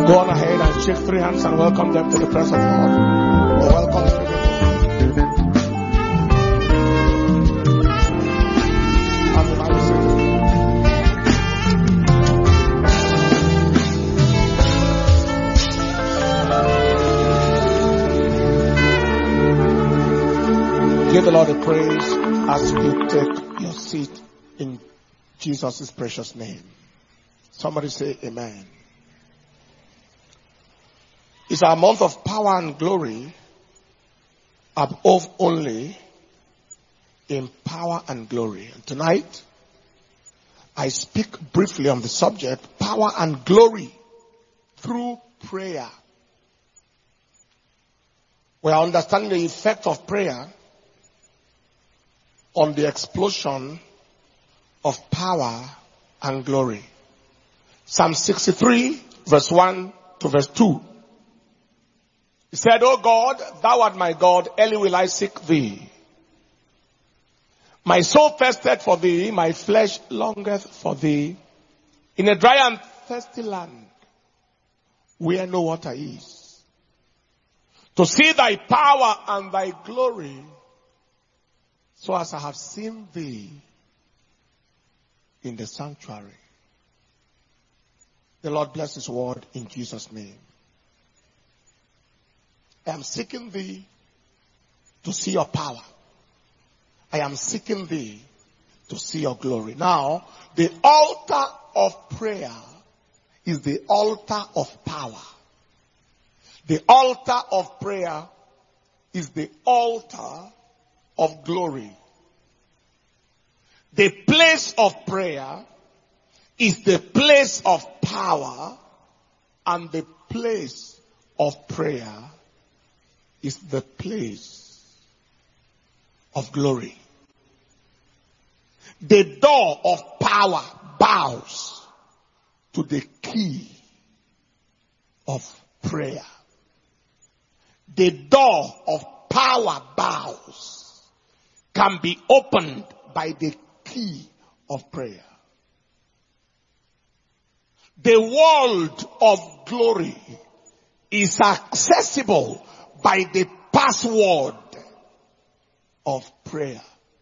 Go on ahead and shake 3 hands and welcome them to the presence of God. Or welcome to them. Give the Lord a praise as you take your seat in Jesus' precious name. Somebody say amen. It's our month of power and glory, above only in power and glory. And tonight, I speak briefly on the subject, power and glory through prayer. We are understanding the effect of prayer on the explosion of power and glory. Psalm 63, verse 1 to verse 2. He said, O God, thou art my God, early will I seek thee. My soul thirsteth for thee, my flesh longeth for thee, in a dry and thirsty land, where no water is, to see thy power and thy glory, so as I have seen thee in the sanctuary. The Lord bless his word in Jesus' name. I am seeking thee to see your power. I am seeking thee to see your glory. Now, the altar of prayer is the altar of power. The altar of prayer is the altar of glory. The place of prayer is the place of power, and the place of prayer is the place of glory. The door of power bows to the key of prayer. The door of power bows can be opened by the key of prayer. The world of glory is accessible by the password of prayer.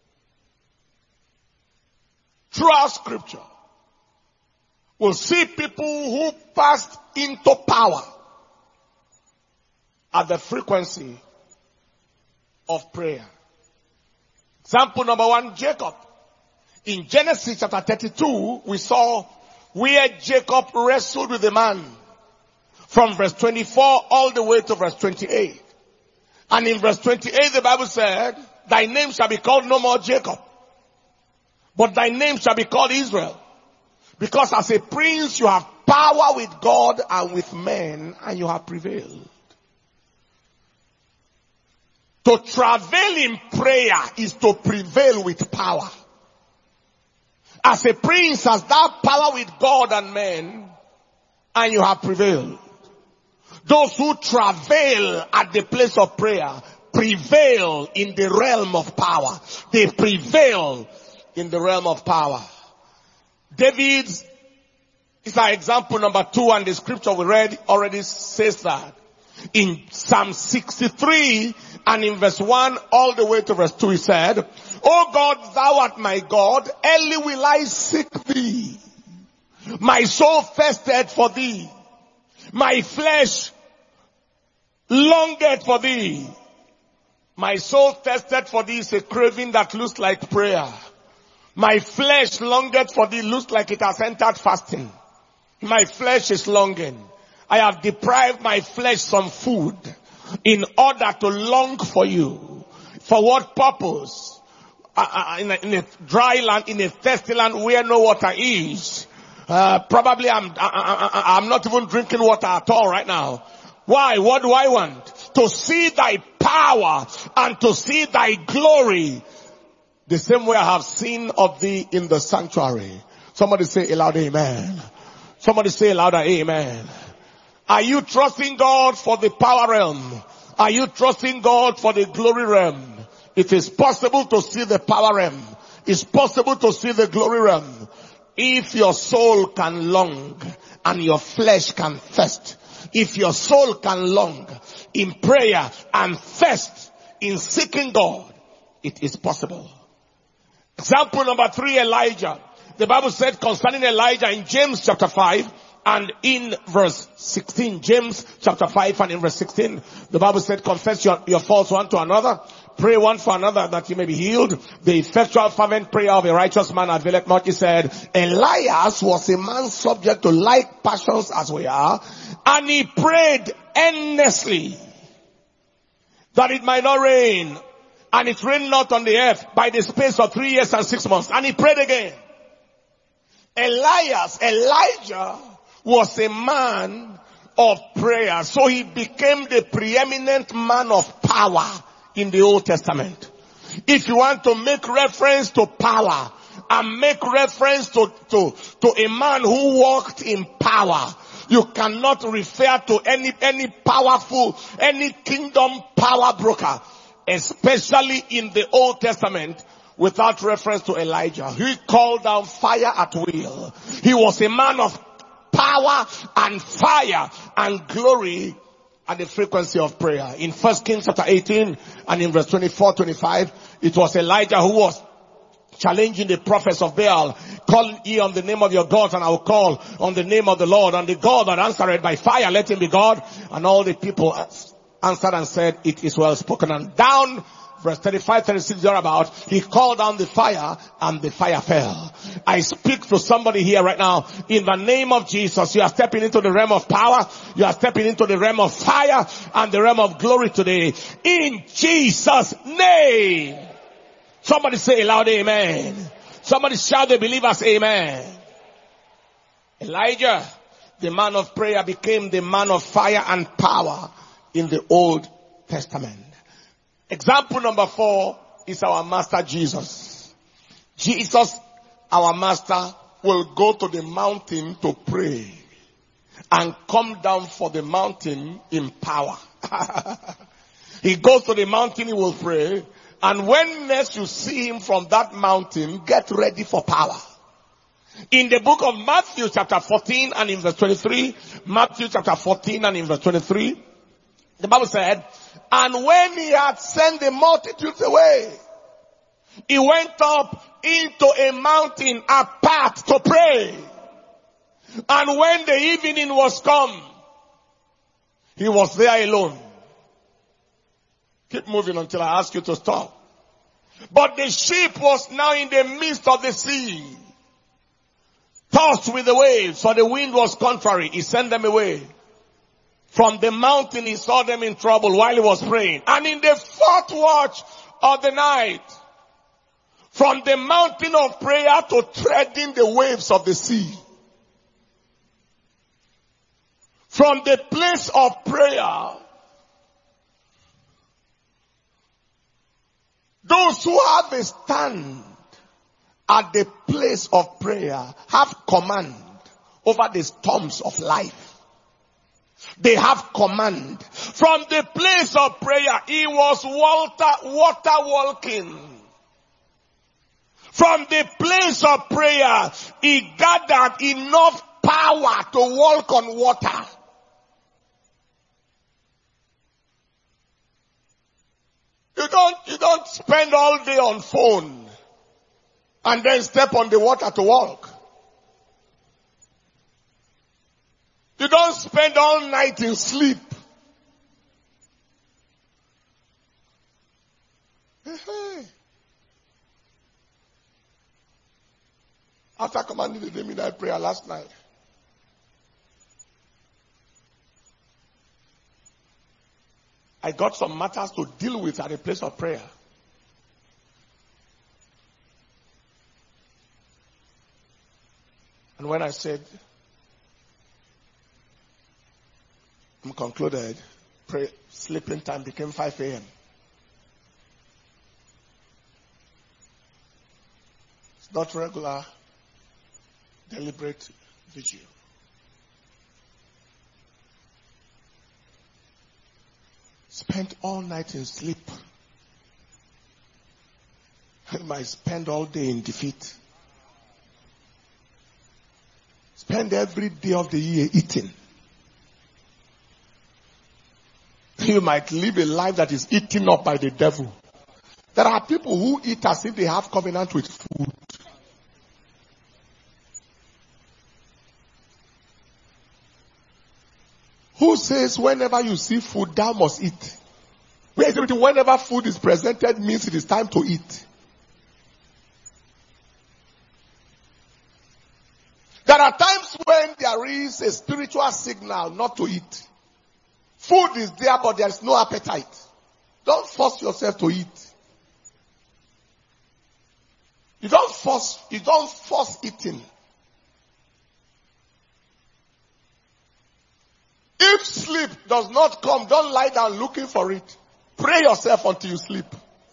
Throughout scripture, we'll see people who passed into power at the frequency of prayer. Example number 1, Jacob. In Genesis chapter 32, we saw where Jacob wrestled with a man from verse 24 all the way to verse 28. And in verse 28, the Bible said, thy name shall be called no more Jacob, but thy name shall be called Israel. Because as a prince you have power with God and with men, and you have prevailed. To travail in prayer is to prevail with power. As a prince has that power with God and men, and you have prevailed. Those who travail at the place of prayer prevail in the realm of power. They prevail in the realm of power. David is our example number 2, and the scripture we read already says that. In Psalm 63 and in verse 1 all the way to verse 2 he said, O God, thou art my God, early will I seek thee. My soul thirsted for thee. My flesh longed for thee. My soul thirsted for thee is a craving that looks like prayer. My flesh longed for thee looks like it has entered fasting. My flesh is longing. I have deprived my flesh some food in order to long for you. For what purpose? In a dry land, in a thirsty land where no water is. Probably I'm not even drinking water at all right now. Why? What do I want? To see thy power and to see thy glory. The same way I have seen of thee in the sanctuary. Somebody say aloud amen. Somebody say louder amen. Are you trusting God for the power realm? Are you trusting God for the glory realm? It is possible to see the power realm. It's possible to see the glory realm. If your soul can long and your flesh can thirst, if your soul can long in prayer and thirst in seeking God, it is possible. Example number 3, Elijah. The Bible said concerning Elijah in James chapter 5 and in verse 16. James chapter 5 and in verse 16. The Bible said, confess your faults one to another. Pray one for another that you may be healed. The effectual fervent prayer of a righteous man availeth much. He said, Elias was a man subject to like passions as we are, and he prayed earnestly that it might not rain. And it rained not on the earth by the space of 3 years and 6 months. And he prayed again. Elijah was a man of prayer. So he became the preeminent man of power in the Old Testament. If you want to make reference to power and make reference to a man who walked in power, you cannot refer to any powerful, any kingdom power broker, especially in the Old Testament, without reference to Elijah. He called down fire at will. He was a man of power and fire and glory and the frequency of prayer. In 1 Kings chapter 18 and in verse 24-25, it was Elijah who was challenging the prophets of Baal. Call ye on the name of your gods, and I will call on the name of the Lord. And the God that answered by fire, let him be God. And all the people answered and said, it is well spoken. And down verse 35-36 thereabout, he called down the fire and the fire fell. I speak to somebody here right now. In the name of Jesus, you are stepping into the realm of power. You are stepping into the realm of fire and the realm of glory today. In Jesus' name. Somebody say loud amen. Somebody shout the believers amen. Elijah, the man of prayer, became the man of fire and power in the Old Testament. Example number 4 is our master Jesus. Jesus, our master, will go to the mountain to pray and come down for the mountain in power. He goes to the mountain, he will pray, and when next you see him from that mountain, get ready for power. In the book of Matthew chapter 14 and in verse 23, Matthew chapter 14 and in verse 23, the Bible said, and when he had sent the multitudes away, he went up into a mountain apart to pray. And when the evening was come, he was there alone. Keep moving until I ask you to stop. But the ship was now in the midst of the sea, tossed with the waves, for the wind was contrary. He sent them away. From the mountain he saw them in trouble while he was praying. And in the 4th watch of the night, from the mountain of prayer to treading the waves of the sea, from the place of prayer, those who have a stand at the place of prayer have command over the storms of life. They have command. From the place of prayer, he was water walking. From the place of prayer, he gathered enough power to walk on water. You don't spend all day on phone and then step on the water to walk. You don't spend all night in sleep. After commanding the day midnight prayer last night, I got some matters to deal with at a place of prayer. And when I said, I'm concluded, sleeping time became 5 a.m. It's not regular, deliberate vigil. Spent all night in sleep. I might spend all day in defeat. Spend every day of the year eating. you might live a life that is eaten up by the devil. There are people who eat as if they have covenant with food. Who says whenever you see food, thou must eat? Whenever food is presented means it is time to eat. There are times when there is a spiritual signal not to eat. Food is there, but there is no appetite. Don't force yourself to eat. You don't force eating. If sleep does not come, don't lie down looking for it. Pray yourself until you sleep.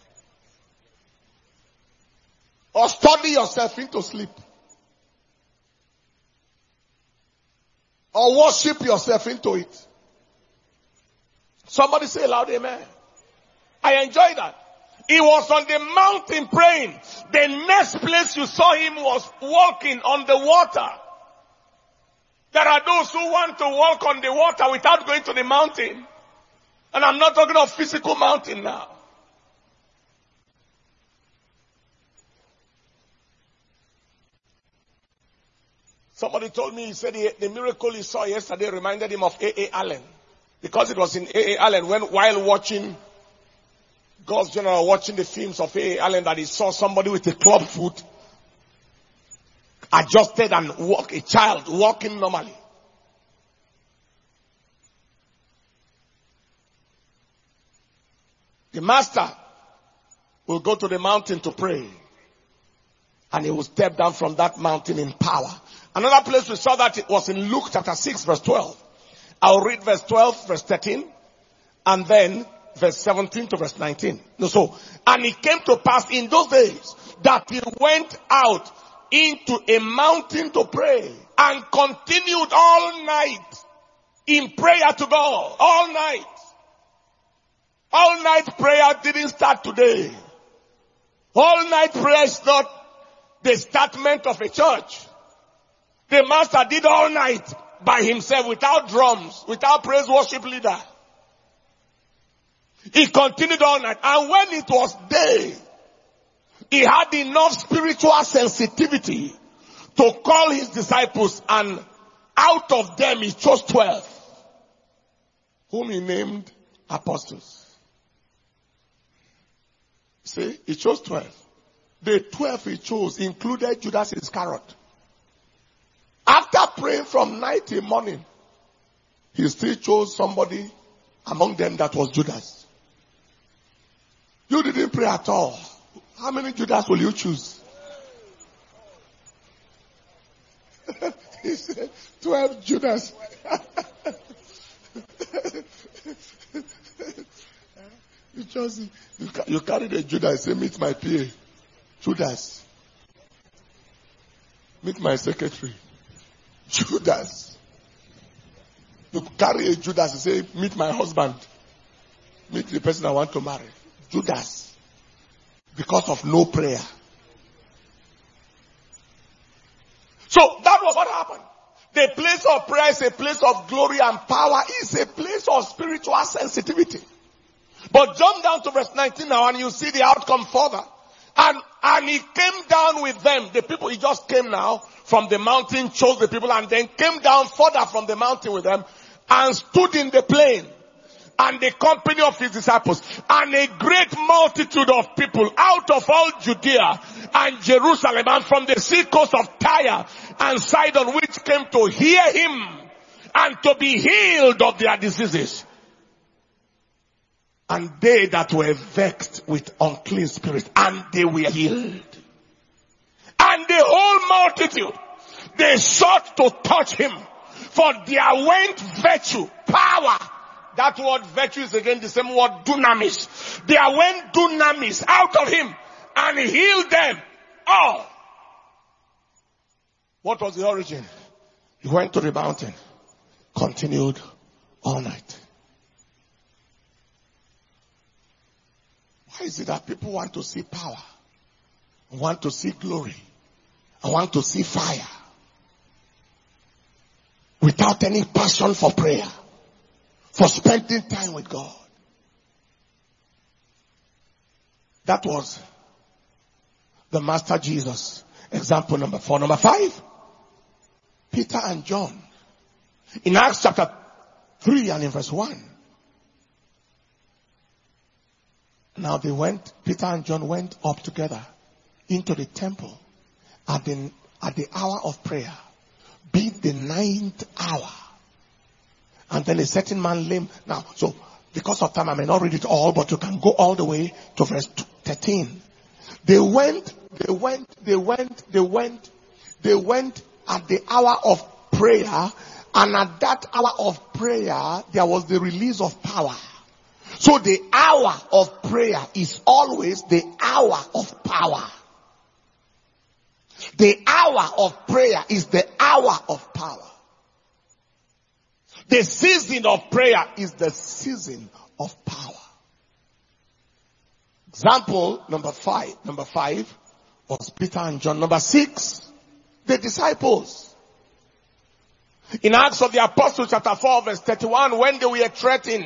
Or study yourself into sleep. Or worship yourself into it. Somebody say loud amen. I enjoy that. He was on the mountain praying. The next place you saw him was walking on the water. There are those who want to walk on the water without going to the mountain. And I'm not talking of physical mountain now. Somebody told me, he said the miracle he saw yesterday reminded him of A.A. Allen. Because it was in A.A. Allen while watching God's General, watching the films of A.A. Allen, that he saw somebody with a club foot adjusted and a child walking normally. The master will go to the mountain to pray. And he will step down from that mountain in power. Another place we saw that it was in Luke chapter 6 verse 12. I'll read verse 12, verse 13, and then verse 17 to verse 19. And it came to pass in those days that he went out into a mountain to pray and continued all night in prayer to God. All night. All night prayer didn't start today. All night prayer is not the startment of a church. The master did all night by himself, without drums, without praise worship leader. He continued all night. And when it was day, he had enough spiritual sensitivity to call his disciples, and out of them he chose 12, whom he named apostles. See, he chose 12. The 12 he chose included Judas Iscariot. After praying from night till morning, he still chose somebody among them that was Judas. You didn't pray at all. How many Judas will you choose? He said, 12 Judas. You carry the Judas, say, meet my PA. Judas. Meet my secretary. Judas. You carry a Judas and say, meet my husband. Meet the person I want to marry. Judas. Because of no prayer. So that was what happened. The place of prayer is a place of glory and power. It's a place of spiritual sensitivity. But jump down to verse 19 now and you see the outcome further. And he came down with them. The people, he just came now from the mountain, chose the people, and then came down further from the mountain with them and stood in the plain. And the company of his disciples, and a great multitude of people out of all Judea and Jerusalem, and from the sea coast of Tyre and Sidon, which came to hear him and to be healed of their diseases. And they that were vexed with unclean spirits, and they were healed. And the whole multitude, they sought to touch him, for there went virtue, power. That word virtue is again the same word dunamis. There went dunamis out of him and healed them all. What was the origin? He went to the mountain, continued all night. Why is it that people want to see power, want to see glory, and want to see fire without any passion for prayer, for spending time with God? That was the Master Jesus. Example number 4. Number 5, Peter and John. In Acts chapter 3 and in verse 1. Now Peter and John went up together into the temple at the hour of prayer, be the 9th hour. And then a certain man lame. Now, so because of time, I may not read it all, but you can go all the way to verse 13. They went at the hour of prayer, and at that hour of prayer, there was the release of power. So the hour of prayer is always the hour of power. The hour of prayer is the hour of power. The season of prayer is the season of power. Example number 5 was Peter and John. Number 6, the disciples. In Acts of the Apostles chapter 4 verse 31, when they were threatened,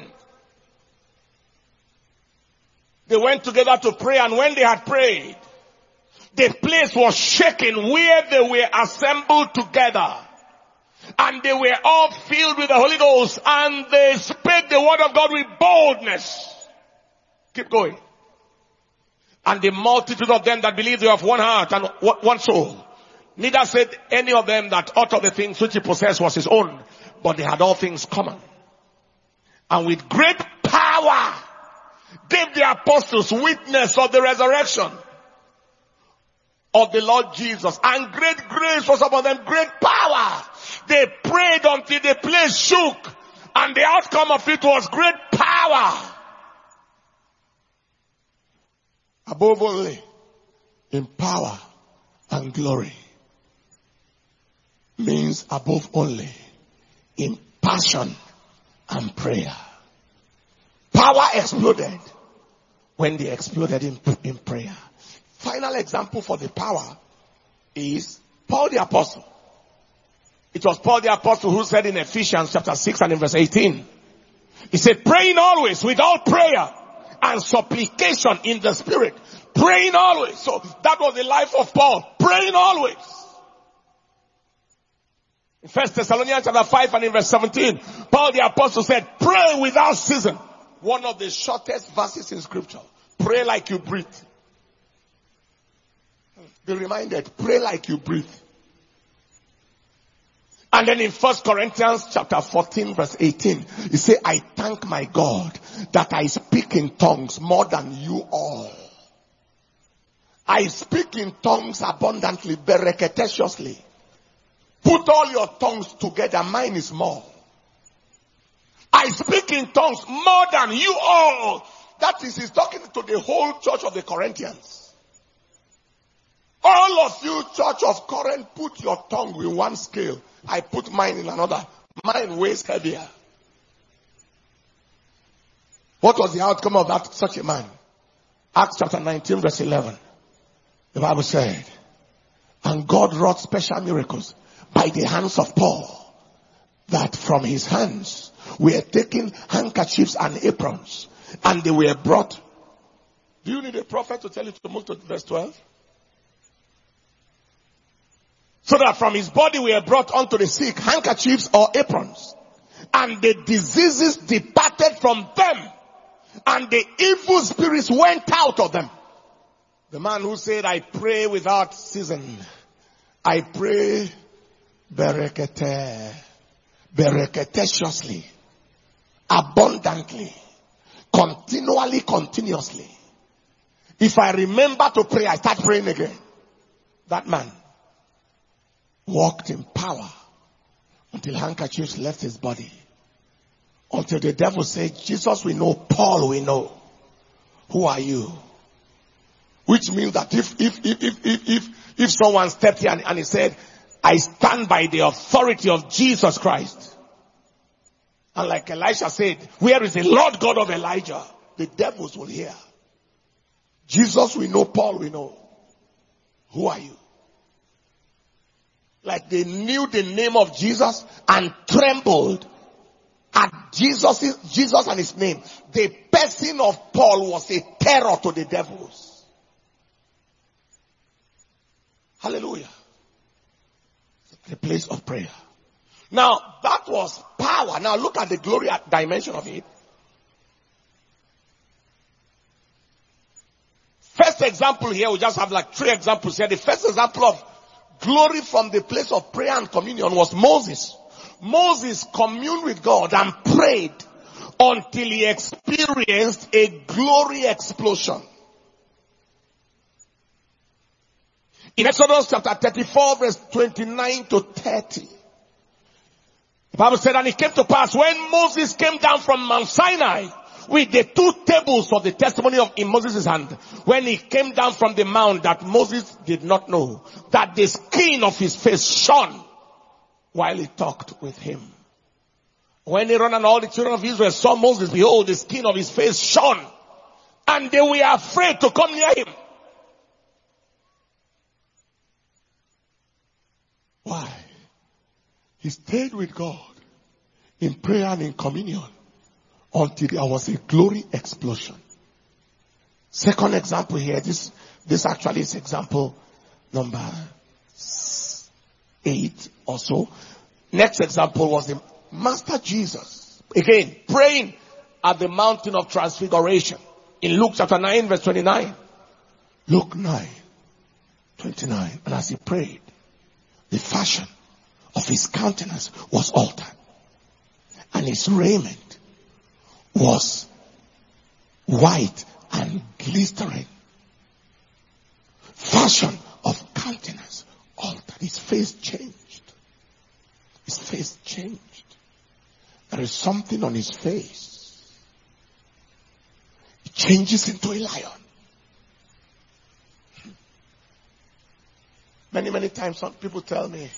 they went together to pray, and when they had prayed, the place was shaken where they were assembled together. And they were all filled with the Holy Ghost, and they spake the word of God with boldness. Keep going. And the multitude of them that believed were of one heart and one soul. Neither said any of them that aught of the things which he possessed was his own, but they had all things common. And with great power gave the apostles witness of the resurrection of the Lord Jesus. And great grace was upon them, great power. They prayed until the place shook, and the outcome of it was great power. Above only, in power and glory, means above only in passion and prayer. Power exploded when they exploded in prayer. Final example for the power is Paul the Apostle. It was Paul the Apostle who said in Ephesians chapter 6 and in verse 18, he said, praying always with all prayer and supplication in the Spirit. Praying always. So that was the life of Paul. Praying always. In 1 Thessalonians chapter 5 and in verse 17, Paul the Apostle said, pray without ceasing. One of the shortest verses in Scripture. Pray like you breathe. Be reminded, pray like you breathe. And then in 1 Corinthians chapter 14 verse 18, he said, I thank my God that I speak in tongues more than you all. I speak in tongues abundantly, bereketaciously. Put all your tongues together, mine is more. I speak in tongues more than you all. That is, he's talking to the whole church of the Corinthians. All of you, church of Corinth, put your tongue in one scale. I put mine in another. Mine weighs heavier. What was the outcome of that such a man? Acts chapter 19 verse 11. The Bible said, and God wrought special miracles by the hands of Paul, that from his hands were taken handkerchiefs and aprons, and they were brought. Do you need a prophet to tell you to move to verse 12? So that from his body were brought unto the sick handkerchiefs or aprons, and the diseases departed from them, and the evil spirits went out of them. The man who said, I pray without ceasing. I pray bereketaciously, abundantly, continually, continuously. If I remember to pray, I start praying again. That man walked in power until handkerchiefs left his body. Until the devil said, Jesus we know, Paul we know. Who are you? Which means that if someone stepped here and he said, I stand by the authority of Jesus Christ. And like Elisha said, where is the Lord God of Elijah? The devils will hear. Jesus we know, Paul we know. Who are you? Like they knew the name of Jesus and trembled at Jesus and his name. The person of Paul was a terror to the devils. Hallelujah. The place of prayer. Now, that was power. Now look at the glory dimension of it. First example here, we just have like 3 examples here. The first example of glory from the place of prayer and communion was Moses. Moses communed with God and prayed until he experienced a glory explosion. In Exodus chapter 34 verse 29 to 30. The Bible said, and it came to pass when Moses came down from Mount Sinai with the 2 tables of the testimony in Moses' hand, when he came down from the mount, that Moses did not know that the skin of his face shone while he talked with him. When Aaron and all the children of Israel saw Moses, behold, the skin of his face shone, and they were afraid to come near him. Why? He stayed with God in prayer and in communion until there was a glory explosion. Second example here, this actually is example number 8 or so. Next example was the Master Jesus. Again, praying at the mountain of transfiguration. In Luke chapter 9 verse 29. Luke 9, 29. And as he prayed, the fashion of his countenance was altered, and his raiment was white and glistering. Fashion of countenance altered. His face changed. His face changed. There is something on his face. It changes into a lion. Many times some people tell me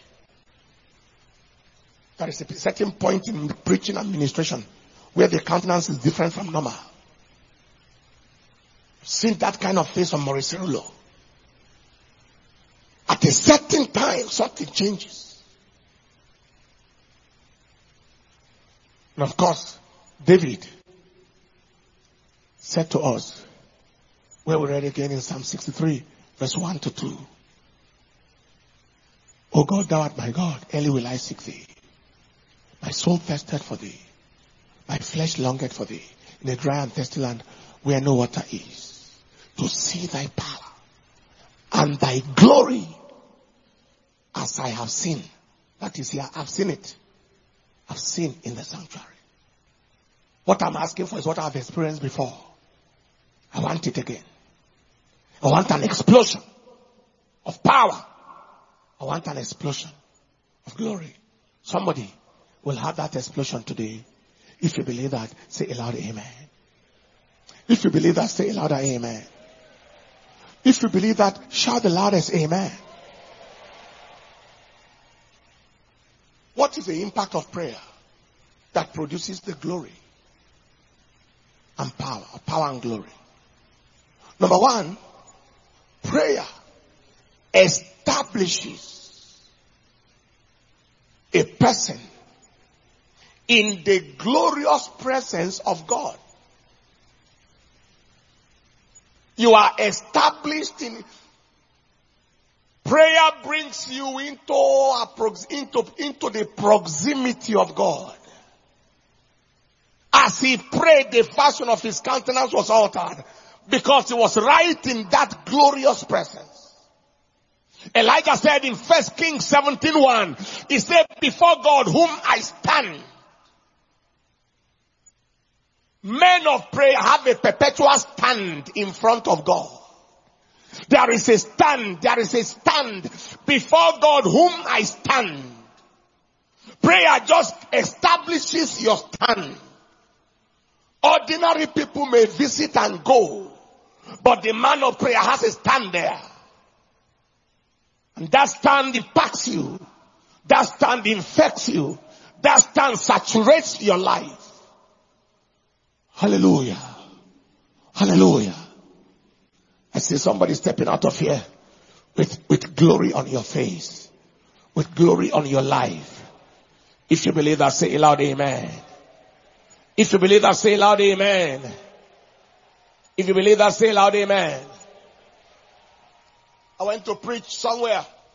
there is a certain point in preaching and administration where the countenance is different from normal. I've seen that kind of face on Maurice Cerullo. At a certain time, something changes. And of course, David said to us, where we read again in Psalm 63, verse 1 to 2. O God, thou art my God, early will I seek thee. My soul thirsted for thee. My flesh longed for thee in a dry and thirsty land where no water is, to see thy power and thy glory as I have seen. That is here, I've seen it. I've seen in the sanctuary. What I'm asking for is what I've experienced before. I want it again. I want an explosion of power. I want an explosion of glory. Somebody will have that explosion today. If you believe that, say a loud amen. If you believe that, say a louder amen. If you believe that, shout the loudest amen. What is the impact of prayer that produces the glory and power and glory? Number 1, prayer establishes a person in the glorious presence of God. You are established in prayer, brings you into the proximity of God. As he prayed, the fashion of his countenance was altered because he was right in that glorious presence. Elijah said in 1 Kings 17:1, he said, before God whom I stand. Men of prayer have a perpetual stand in front of God. There is a stand before God whom I stand. Prayer just establishes your stand. Ordinary people may visit and go, but the man of prayer has a stand there. And that stand impacts you. That stand infects you. That stand saturates your life. Hallelujah. Hallelujah. I see somebody stepping out of here with glory on your face. With glory on your life. If you believe that, say loud amen. If you believe that, say loud amen. If you believe that, say loud amen. I went to preach somewhere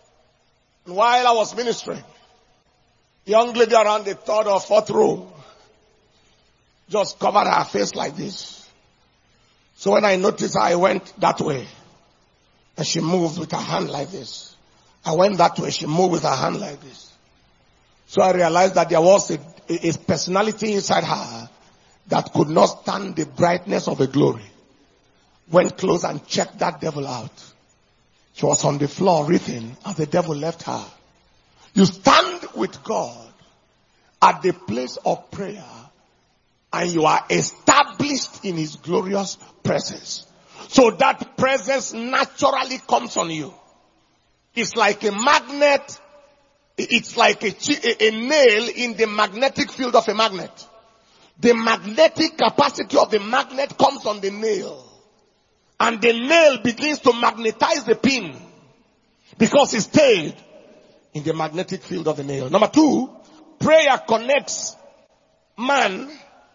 And while I was ministering, a young lady around the third or fourth row just covered her face like this. So when I noticed her, I went that way. And she moved with her hand like this. I went that way. She moved with her hand like this. So I realized that there was a personality inside her that could not stand the brightness of the glory. Went close and checked that devil out. She was on the floor writhing as the devil left her. You stand with God at the place of prayer and you are established in His glorious presence. So that presence naturally comes on you. It's like a magnet. It's like a nail in the magnetic field of a magnet. The magnetic capacity of the magnet comes on the nail. And the nail begins to magnetize the pin because it stayed in the magnetic field of the nail. Number two, prayer connects man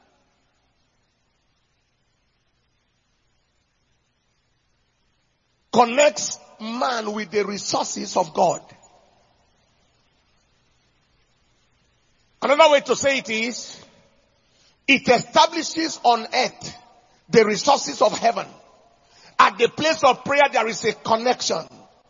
with the resources of God. Another way to say it is, it establishes on earth the resources of heaven. At the place of prayer, there is a connection.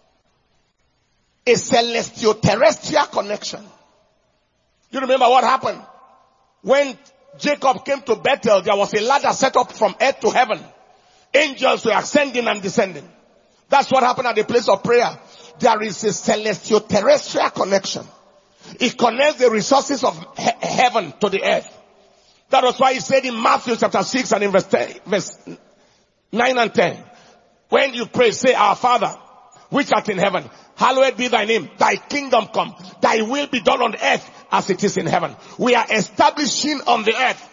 A celestial-terrestrial connection. You remember what happened? When Jacob came to Bethel, there was a ladder set up from earth to heaven. Angels were ascending and descending. That's what happened at the place of prayer. There is a celestial-terrestrial connection. It connects the resources of heaven to the earth. That was why he said in Matthew chapter 6 and in verse 9 and 10. When you pray, say, Our Father, which art in heaven, hallowed be thy name. Thy kingdom come. Thy will be done on earth as it is in heaven. We are establishing on the earth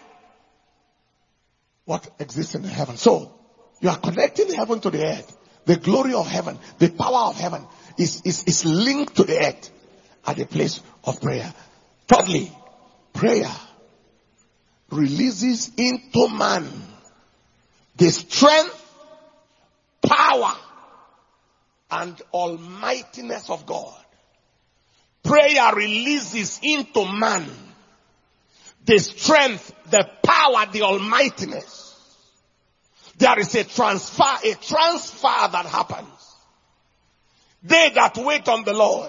what exists in heaven. So, you are connecting heaven to the earth. The glory of heaven, the power of heaven is linked to the earth at the place of prayer. Thirdly, prayer releases into man the strength, power, and almightiness of God. Prayer releases into man the strength, the power, the almightiness. There is a transfer that happens. They that wait on the Lord,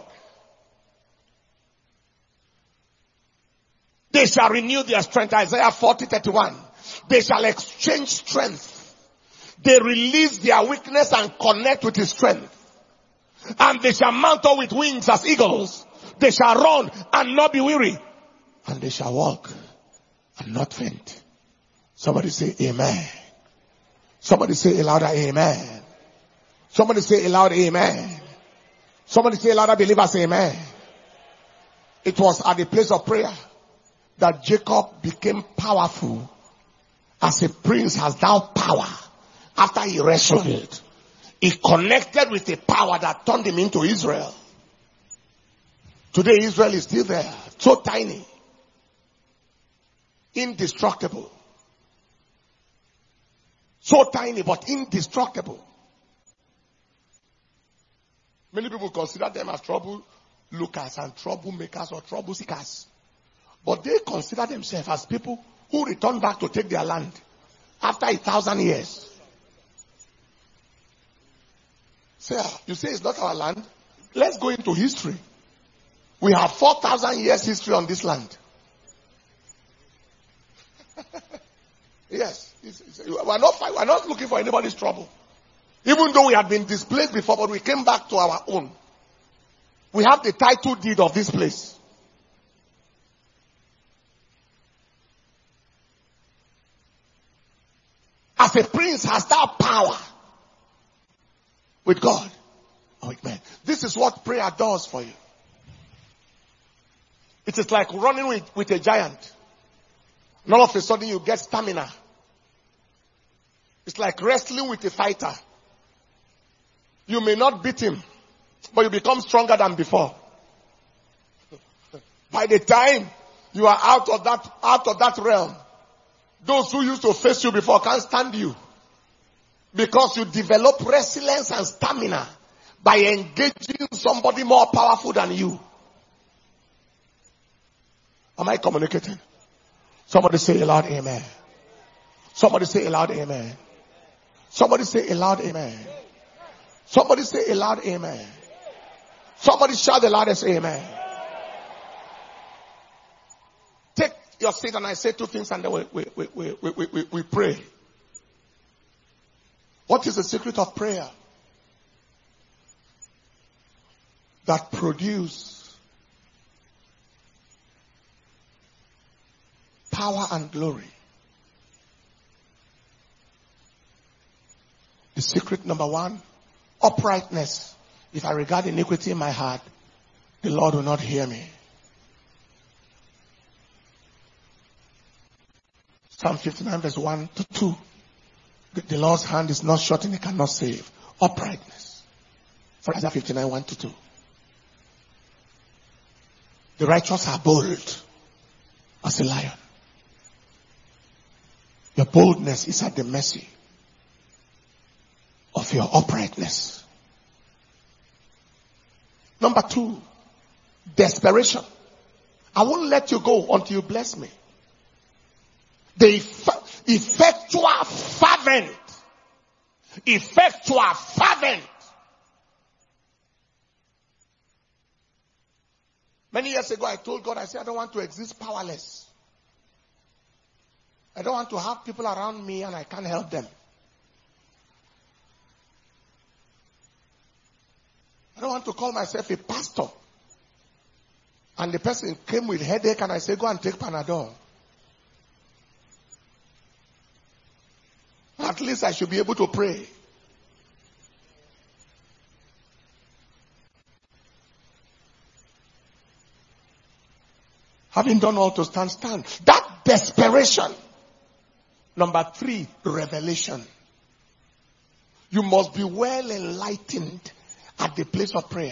they shall renew their strength. Isaiah 40:31. They shall exchange strength. They release their weakness and connect with His strength. And they shall mount up with wings as eagles. They shall run and not be weary. And they shall walk and not faint. Somebody say amen. Somebody say a louder amen. Somebody say a louder amen. Somebody say a louder believers amen. It was at the place of prayer that Jacob became powerful. As a prince has thou power. After he wrestled, he connected with a power that turned him into Israel. Today Israel is still there. So tiny. Indestructible. So tiny but indestructible. Many people consider them as trouble lookers and troublemakers or trouble seekers. But they consider themselves as people who return back to take their land after 1,000 years. Say, you say it's not our land? Let's go into history. We have 4,000 years history on this land. Yes. We're not looking for anybody's trouble. Even though we had been displaced before, but we came back to our own. We have the title deed of this place. As a prince has that power with God or with men. This is what prayer does for you. It is like running with a giant. And all of a sudden you get stamina. It's like wrestling with a fighter. You may not beat him, but you become stronger than before. By the time you are out of that realm, those who used to face you before can't stand you. Because you develop resilience and stamina by engaging somebody more powerful than you. Am I communicating? Somebody say aloud amen. Somebody say aloud amen. Somebody say aloud amen. Somebody say aloud amen. Somebody shout the loudest amen. Take your seat and I say two things and then we pray. What is the secret of prayer? That produce power and glory. The secret number one, uprightness. If I regard iniquity in my heart, the Lord will not hear me. Psalm 59 verse 1 to 2. The Lord's hand is not short and he cannot save. Uprightness. For Isaiah 59 1 to 2. The righteous are bold as a lion. Your boldness is at the mercy of your uprightness. Number two, desperation. I won't let you go until you bless me. The effectual fervent. Effectual fervent. Many years ago I told God, I said, I don't want to exist powerless. I don't want to have people around me and I can't help them. I don't want to call myself a pastor. And the person came with headache and I say, go and take Panadol. At least I should be able to pray. Having done all to stand. That desperation. Number three, revelation. You must be well enlightened at the place of prayer.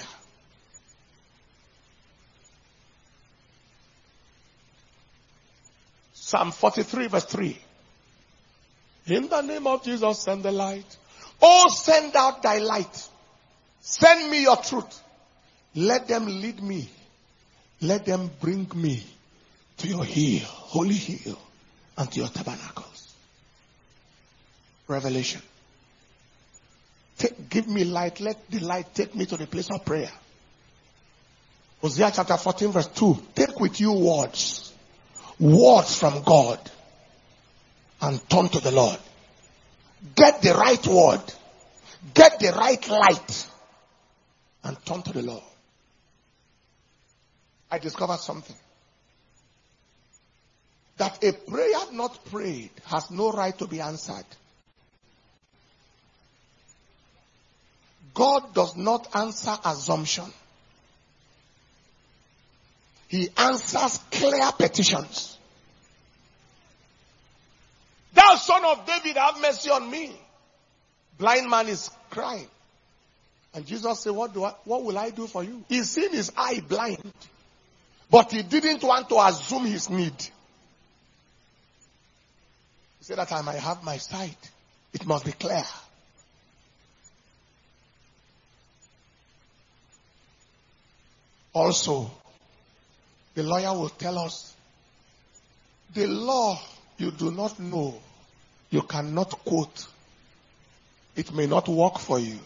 Psalm 43 verse 3. In the name of Jesus, send the light. Oh, send out thy light. Send me your truth. Let them lead me. Let them bring me to your hill, holy hill, and to your tabernacles. Revelation. Give me light. Let the light take me to the place of prayer. Hosea chapter 14 verse 2. Take with you words. Words from God. And turn to the Lord. Get the right word. Get the right light. And turn to the Lord. I discovered something. That a prayer not prayed has no right to be answered. God does not answer assumption. He answers clear petitions. Thou son of David, have mercy on me. Blind man is crying. And Jesus said, what will I do for you? He's seen his eye blind. But he didn't want to assume his need. He said that I might have my sight. It must be clear. Also, the lawyer will tell us, the law you do not know, you cannot quote. It may not work for you.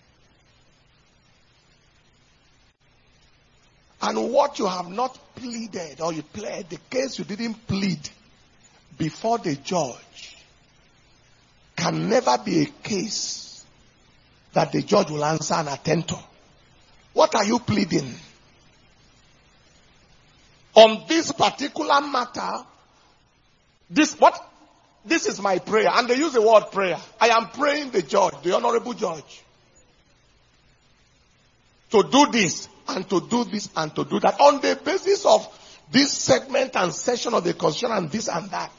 And what you have not pleaded or you pled, the case you didn't plead before the judge, can never be a case that the judge will answer and attend to. What are you pleading? On this particular matter, this is my prayer. And they use the word prayer. I am praying the judge, the honorable judge, to do this and to do this and to do that on the basis of this segment and section of the constitution and this and that.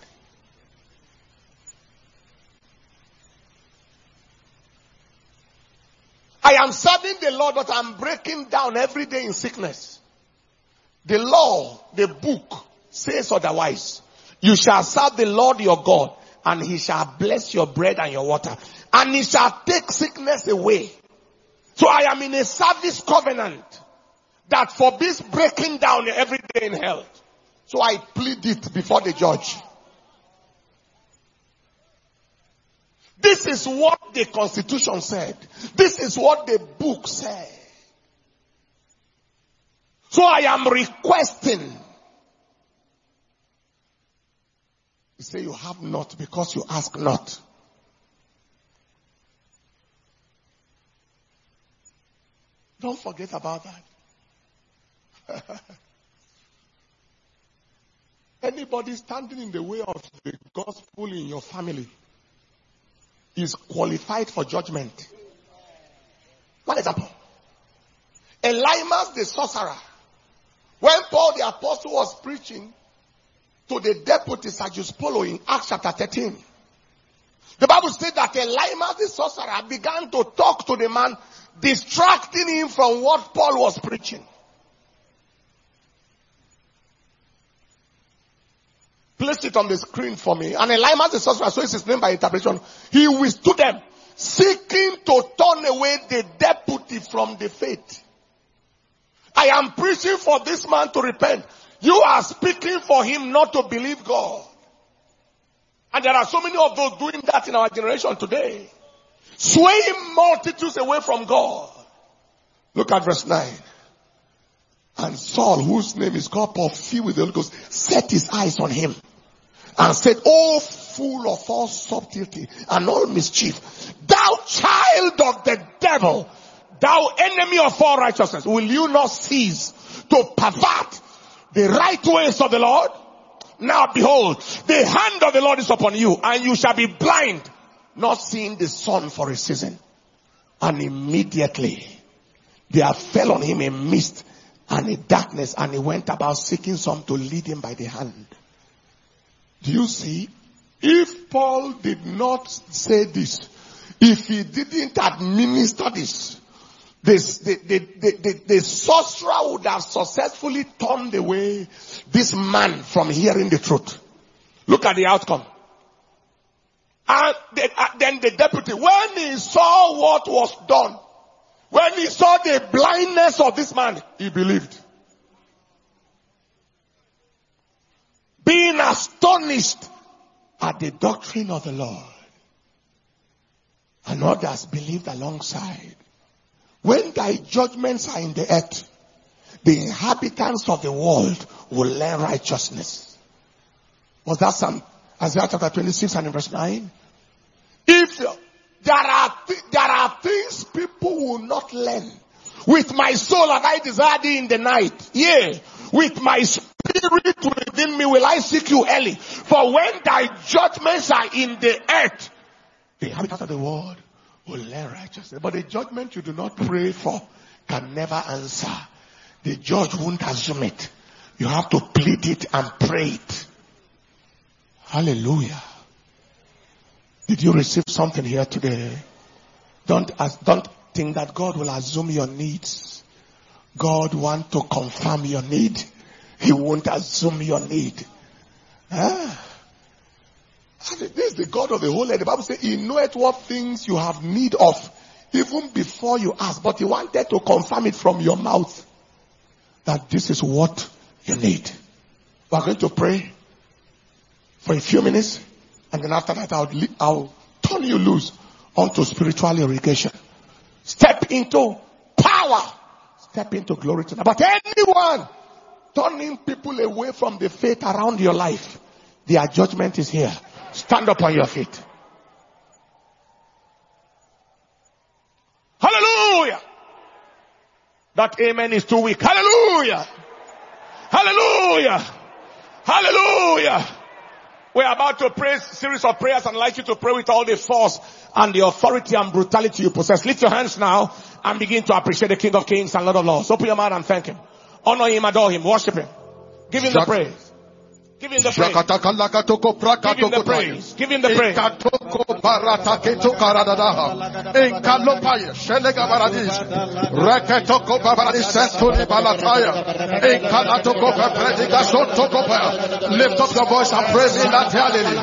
I am serving the Lord, but I'm breaking down every day in sickness. The law, the book, says otherwise. You shall serve the Lord your God, and he shall bless your bread and your water. And he shall take sickness away. So I am in a service covenant that forbids breaking down every day in hell. So I plead it before the judge. This is what the Constitution said. This is what the book said. So I am requesting. You say you have not because you ask not. Don't forget about that. Anybody standing in the way of the gospel in your family is qualified for judgment. One example. Elymas the sorcerer. When Paul the apostle was preaching to the deputy Sergius Polo in Acts chapter 13, the Bible said that Elymas the sorcerer began to talk to the man, distracting him from what Paul was preaching. Place it on the screen for me. And Elymas the sorcerer, so is his name by interpretation, he withstood them, seeking to turn away the deputy from the faith. I am preaching for this man to repent. You are speaking for him not to believe God. And there are so many of those doing that in our generation today. Swaying multitudes away from God. Look at verse 9. And Saul, whose name is called Paul, filled with the Holy Ghost, set his eyes on him and said, "O full of all subtlety and all mischief, thou child of the devil, thou enemy of all righteousness, will you not cease to pervert the right ways of the Lord? Now behold, the hand of the Lord is upon you, and you shall be blind, not seeing the sun for a season." And immediately there fell on him a mist and a darkness, and he went about seeking some to lead him by the hand. Do you see? If Paul did not say this, if he didn't administer this, the sorcerer would have successfully turned away this man from hearing the truth. Look at the outcome. And then the deputy, when he saw what was done, when he saw the blindness of this man, he believed. Being astonished at the doctrine of the Lord. And others believed alongside. When thy judgments are in the earth, the inhabitants of the world will learn righteousness. Was that some Isaiah chapter 26 and verse 9? If there are things people will not learn. With my soul have I desired thee in the night. Yea, with my spirit within me will I seek you early. For when thy judgments are in the earth, the inhabitants of the world will learn righteousness. But the judgment you do not pray for can never answer. The judge won't assume it. You have to plead it and pray it. Hallelujah. Did you receive something here today? Don't think that God will assume your needs. God wants to confirm your need. He won't assume your need. This is the God of the whole earth. The Bible says he knoweth what things you have need of even before you ask. But he wanted to confirm it from your mouth that this is what you need. We are going to pray for a few minutes, and then after that I'll turn you loose onto spiritual irrigation. Step into power. Step into glory tonight. But anyone turning people away from the faith around your life, their judgment is here. Stand up on your feet. Hallelujah. That amen is too weak. Hallelujah. Hallelujah. Hallelujah. We're about to pray a series of prayers, and I'd like you to pray with all the force and the authority and brutality you possess. Lift your hands now and begin to appreciate the King of Kings and Lord of Lords. Open your mouth and thank him. Honor him, adore him, worship him. Give him the praise. Give him the praise. Give him the praise. Give him the praise. Lift up your voice and praise in that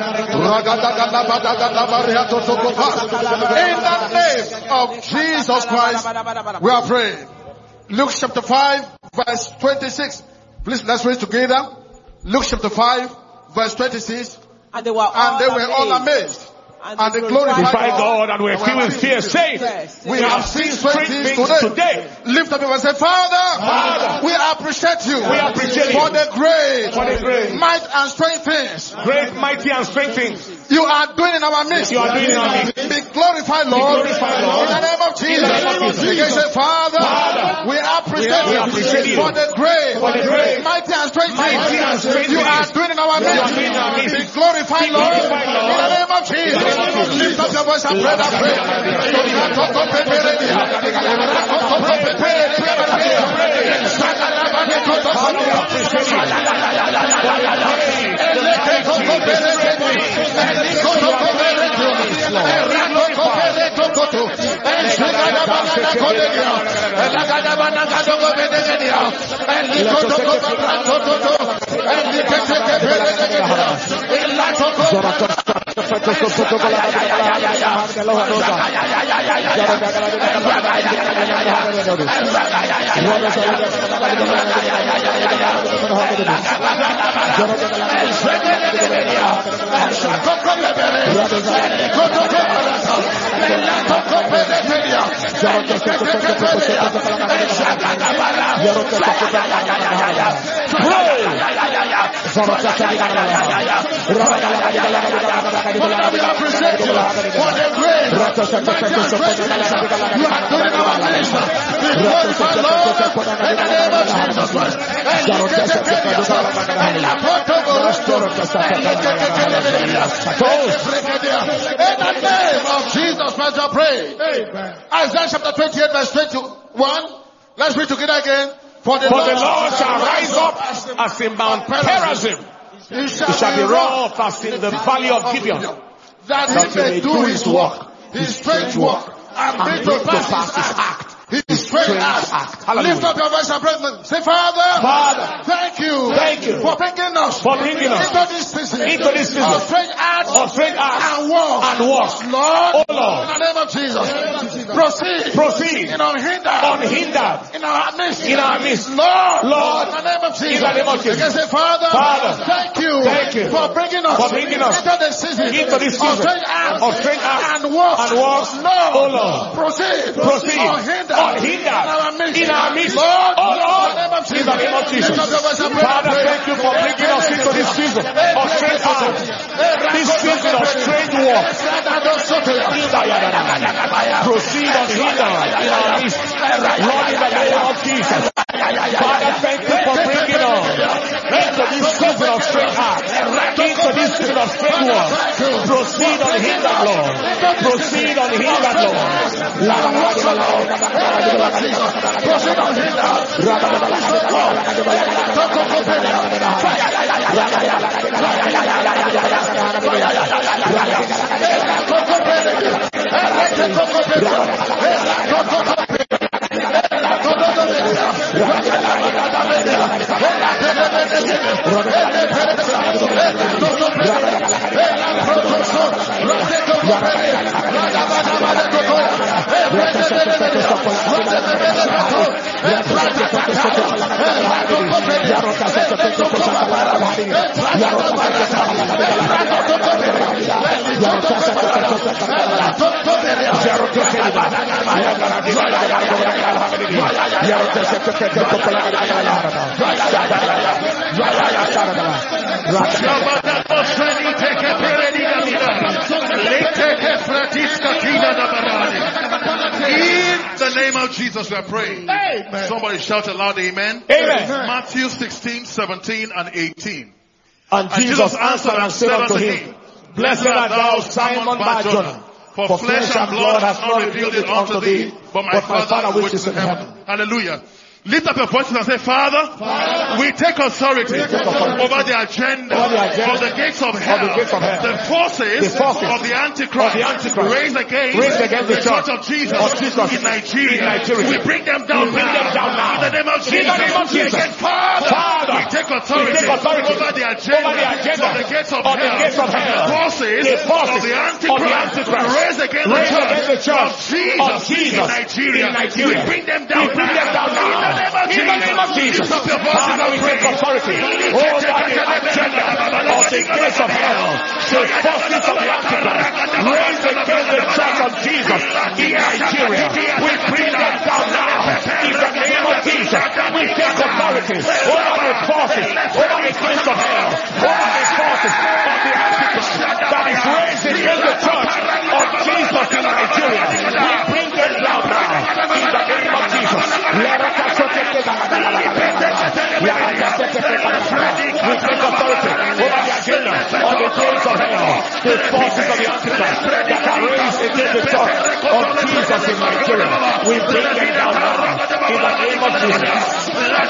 in the name of Jesus Christ, we are praying. Luke chapter 5, verse 26. Please, let's read together. Luke chapter 5, verse 26. And they were all amazed. And they glorified God and were filled with fear, saying, we have seen strange things today. Lift up your voice and say, Father, we appreciate you. For the great might and strange things. Great, mighty and strange things you are doing in our midst. Be glorified, Lord. In the name of Jesus. You can say, Father, we appreciate you for the great, mighty and strange things you are doing in our midst. Be glorified, Lord. In the name of Jesus. Lift up your voice and pray that prayer. Isaiah chapter 28 verse 21. Let's read together again. For the Lord shall rise up as in Mount Perazim. He shall be rough as in the valley of Gibeon. That he may do his work, his strange work, and bring to pass his act. His strange act. Lift up your voice and pray. Say, Father, thank you for bringing us into this season of strange acts and works. Lord, in the name of Jesus, proceed in unhindered in our midst. Lord, in the name of Jesus. You can say, Father, thank you for bringing us into this season of strange acts and works. Lord, proceed unhindered in our midst. Lord, in the name of Jesus. Father, thank you for bringing us into this season of strange acts, this season of strange work. Proceed unhindered in our midst. Lord, in the name of Jesus. Father, thank you for bringing us into this season of strange acts, into this season of strange work. Proceed unhindered, Lord. Proceed unhindered, Lord. In the name of Jesus we are praying. Amen. Somebody shout aloud, amen. Amen. Matthew 16, 17 and 18. And Jesus answered and said unto him, Blessed art thou, Simon Bar-Jonah, for flesh and blood has not revealed it unto thee, but my Father which is in heaven. Hallelujah. Lift up your voices and say, Father, we take authority over the agenda of the gates of hell, the forces of the Antichrist raised against the Church of Jesus in Nigeria. We bring them down now in the name of Jesus. Father, we take authority over the agenda of the gates of hell, the forces of the Antichrist raised against the Church of Jesus in Nigeria. We bring them down now. In the name of Jesus, Father, we take authority over the agenda of the gates of hell, the forces of the Antichrist raised against the Church of Jesus in Nigeria. We bring them down now. In the name of Jesus, we take authority over the forces, over the gates of hell, over the forces of the Antichrist that is raised against the Church of Jesus in Nigeria. We bring them down now. In the name of Jesus. We take authority over the agenda of the gates of hell, the forces of the Antichrist that are raised against the Church of Jesus in Nigeria. We bring them down now in the name of Jesus.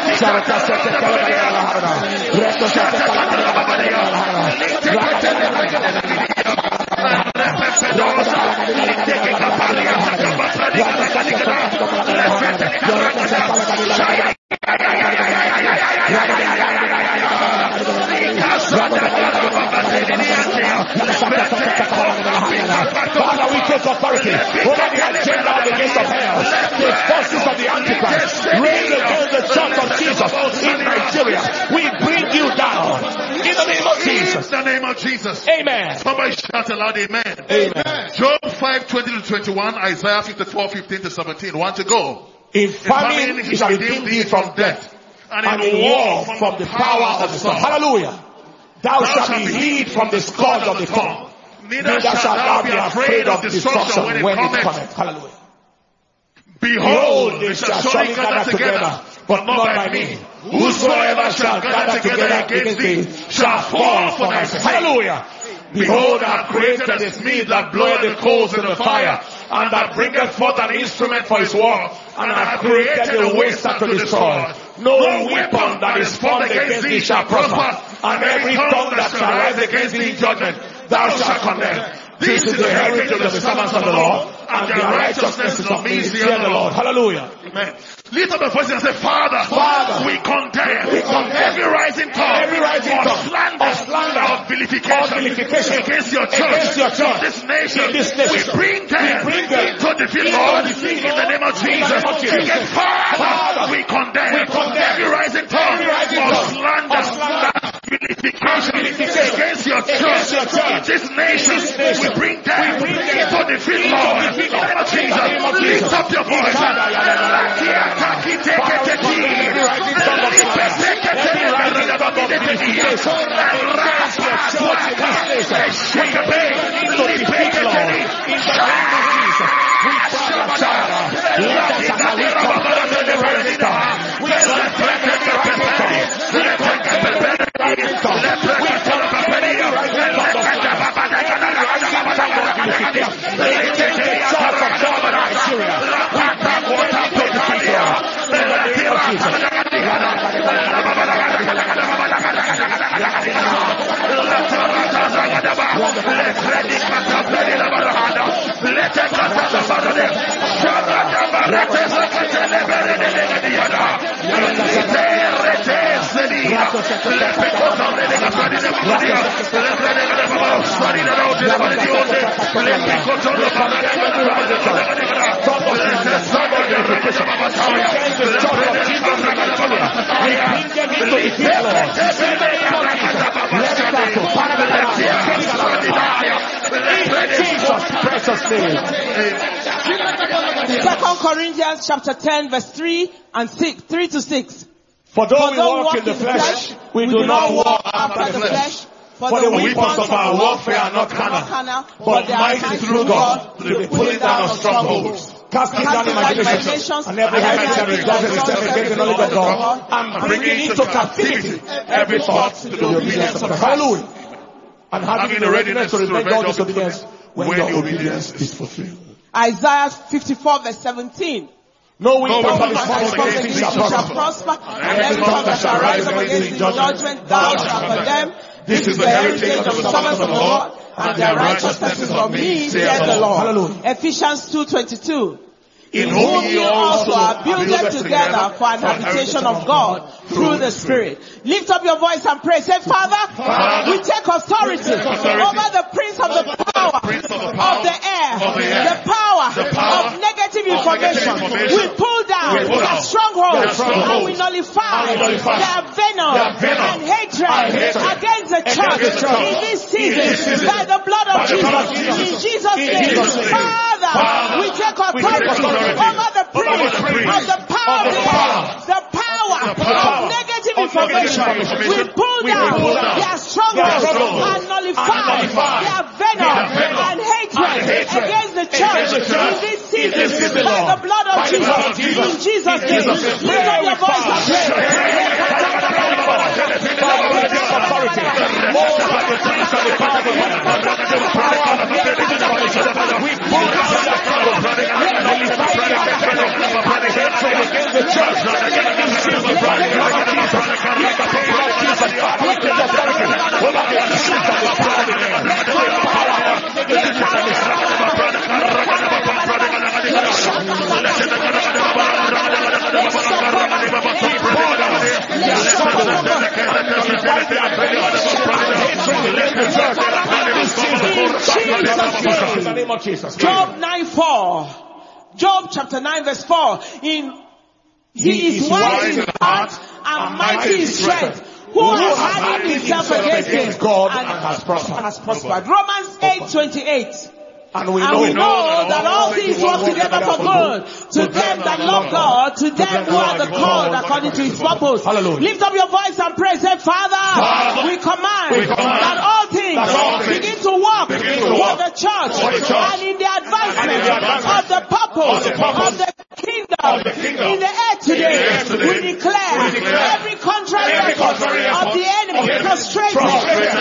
Father, we take authority over the agenda of the gates of hell, the forces of the Antichrist raised against the Church of Jesus in Nigeria. We bring you down in the name of Jesus. In the name of Jesus. Amen. Somebody shout aloud, amen. Amen. Job 5:20-21, Isaiah 54:15-17. Want to go? In famine he shall redeem thee from death, and in war from the power of the sword. Hallelujah. Thou shalt be hid from the scourge of the tongue, neither shalt thou be afraid of destruction when it cometh. Hallelujah. Behold, they shall surely gather together, but not by me. Whosoever shall gather together against thee shall fall for thy sake. Hallelujah. Behold, I have created a smith that bloweth the coals in the fire, and that bringeth forth an instrument for his work, and I have created a waster to destroy. No weapon that is formed against thee shall prosper, and every tongue that shall rise against thee in judgment thou shalt condemn. This is the heritage of the servants of the Lord, and their righteousness is of me, fear the Lord. Hallelujah. Amen. Lift up your voice and say, Father, we condemn every rising tongue, slander, of vilification against your church, this nation. We bring them into the field, Lord, in the name of Jesus. Again, Father, we condemn every rising tongue of slander, vilification against your church, this nation. We bring them into the field, Lord, in the name of Jesus. Lift up your voice. Second Corinthians chapter 10 verse 3-6. For though we walk in the flesh, we do not walk after the flesh. For the weapons of our warfare are not carnal, but mighty through God to the pulling down of strongholds, casting down imaginations and every high thing that exalts itself against the knowledge of God, and bringing into captivity every thought to the obedience of God. Hallelujah. And having the readiness to revenge all disobedience when your obedience is fulfilled. Isaiah 54 verse 17. No weapon that is formed against you shall prosper, and every tongue that shall rise up against you in judgment thou shalt condemn. This is the heritage of the servants of the Lord, and their righteousness is of me, saith the Lord. Hallelujah. Ephesians 2:22. In whom you also are builded together for an habitation of God through the Spirit. Lift up your voice and pray. Say, Father, we take authority over the prince of the power of the air, the power of negative information. We pull down their strongholds and we nullify their venom and hatred against the church in this season by the blood of Jesus. In Jesus' name, Father, we take authority over the prince of the power of the air, the power of negative information. We pull down their strongholds and nullify their venom and hatred against the church in this season by the blood of Jesus. In Jesus' name, lift up your voice and Job 9:4. Job chapter 9 verse 4. He is wise in heart and mighty in strength. Who has hardened himself against God and has prospered. Romans 8:28. And we know that all things work together for good to them that love God, to them who are the called according to his purpose. Hallelujah. Lift up your voice and pray. Say, Father, we command that all things begin to work for the church and in the advancement of the purpose of the kingdom in the earth today. We declare every contrary record of the enemy frustrated.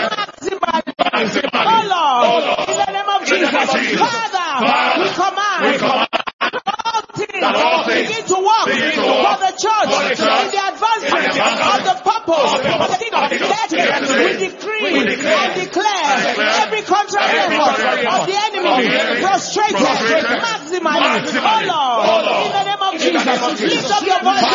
Oh Lord, in the name of Jesus. Father, we command all things begin to work for the church in the advancement of the purpose of the kingdom. We decree and declare every contrary record of the enemy frustrated maximally. Oh Lord, in the name of Jesus, lift up your voice.